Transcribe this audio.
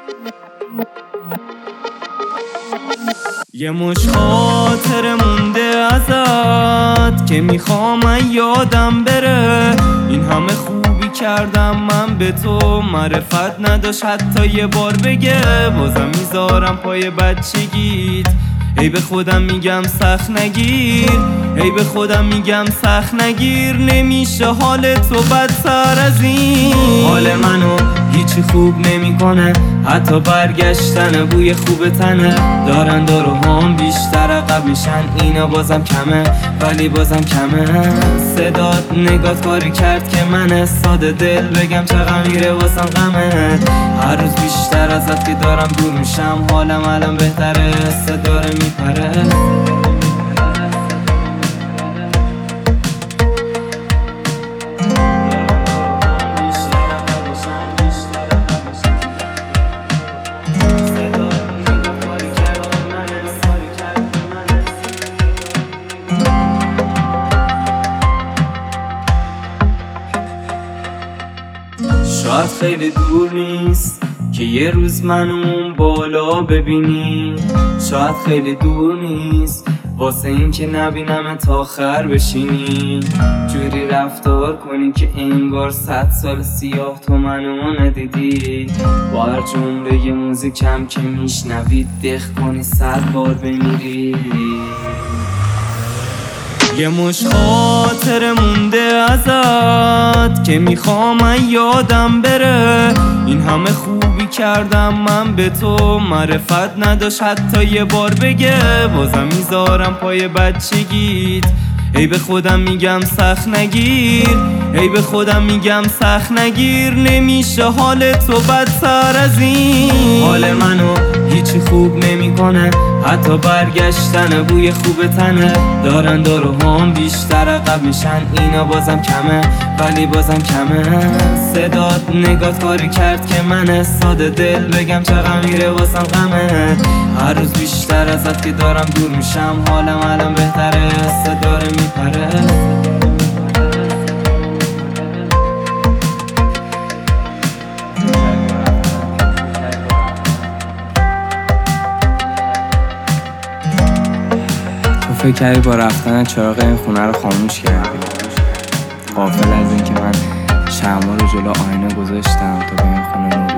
یه مش خاطر مونده ازت که میخوام یادم بره. این همه خوبی کردم من به تو، معرفت نداشت حتی یه بار بگه. بازم میذارم پای بچگیت، ای به خودم میگم سخت نگیر، ای به خودم میگم سخت نگیر. نمیشه حال تو بدتر از این. حال منو هیچی خوب نمیکنه، حتی برگشتن بوی خوب تنه. دارن داروهام بیشتر عقب میشن، اینا بازم کمه ولی بازم کمه. صدات نگات کاری کرد که من ساده دل بگم چقدر میره واسم غمه. هر روز بیشتر ازت که دارم دور میشم، حالم الان بهتره، صداره میپره. شاید خیلی دور نیست که یه روز منو اون بالا ببینی. شاید خیلی دور نیست واسه این که نبینم تا آخر بشینی. جوری رفتار کنی که انگار 100 سال سیاه تو منو ندیدی. با هر جمله یه موزیکم که میشنوید دق کنی 100 بار بمیری. یه مش خاطر مونده ازت که میخوام یادم بره. این همه خوبی کردم من به تو، معرفت نداشت حتی یه بار بگه. بازم میذارم پای بچگیت، ای به خودم میگم سخت نگیر، ای به خودم میگم سخت نگیر. نمیشه حال تو بدتر از این. حال منو هیچی خوب نمیکنه، حتی برگشتن بوی خوب تنه. دارن داروهام بیشتر عقب میشن، اینا بازم کمه ولی بازم کمه. صدات نگات کاری کرد که من ساده دل بگم چقدر میره واسم غمه. هر روز بیشتر ازت که دارم دور میشم، حالم الان بهتره، صداره میپره. فکر کردی با رفتن چراغ این خونه رو خاموش کردی، غافل از این که من شمع رو جلو آینه گذاشتم تا به این خونه